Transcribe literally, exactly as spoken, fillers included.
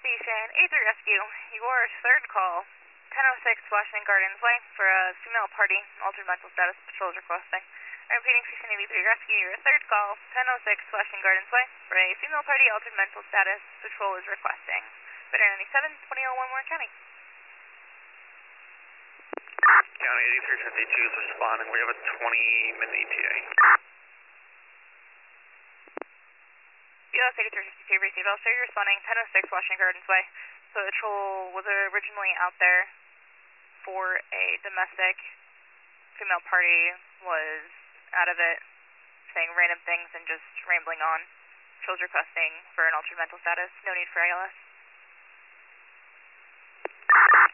Station, A three Rescue. Your third call, ten oh six Washington Gardens Way, for a female party, altered mental status, patrol is requesting. I'm repeating, Station eighty-three Rescue, your third call, ten oh six Washington Gardens Way, for a female party, altered mental status, patrol is requesting. Better ninety-seven, twenty oh one Warren County. County eighty-three fifty-two is responding. We have a twenty minute E T A. U S eighty-three fifty-two, received. I'll show you responding, ten oh six Washington Gardens Way. So the patrol was originally out there for a domestic. Female party was out of it, saying random things and just rambling on. Patrol's requesting for an altered mental status. No need for A L S.